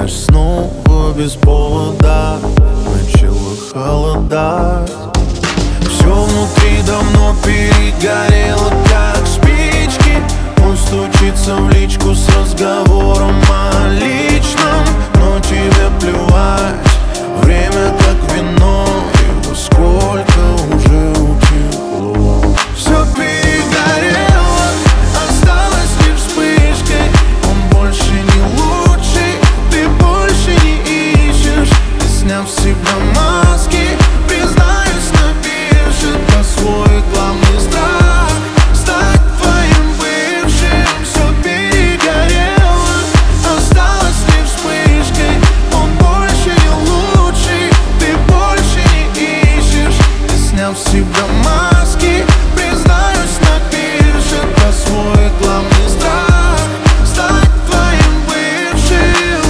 Знаешь, снова без повода начало холодать. Все внутри давно перегорело, как спички. Он стучится в личку с разговором о личном, но тебе плевать. Время как вино, его сколько уже утекло. Все перегорело, осталось лишь вспышкой. Он больше не лучший, ты больше не ищешь. Ты, сняв с себя маски, признаюсь на бирже, это свой главный страх стать твоим бывшим. Все перегорело, осталось лишь вспышкой. Он больше не лучший, ты больше не ищешь. Ты, сняв с себя маски, признаюсь на бирже, это свой главный страх стать твоим бывшим.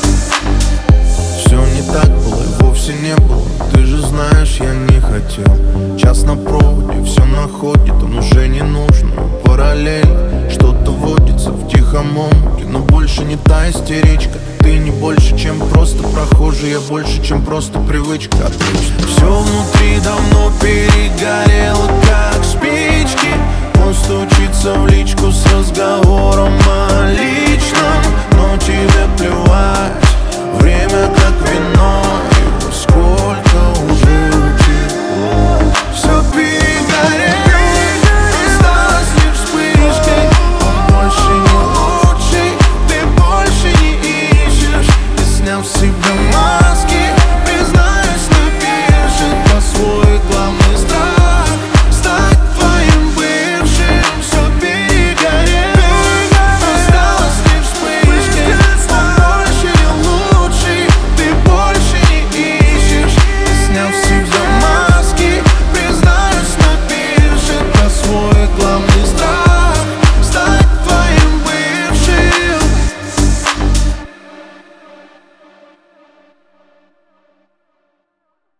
Все не так было и вовсе не было, ты же знаешь, я не хотел. Час на проводе, все находит, он уже не нужен. Параллельно что-то водится в тихом омуте, но больше не та истеричка. Ты не больше, чем просто прохожий, я больше, чем просто привычка. Отлично. Все внутри давно перегорело, как спички. Он стучится в личку с разговором о личном, но тебе плевать. Время как вино,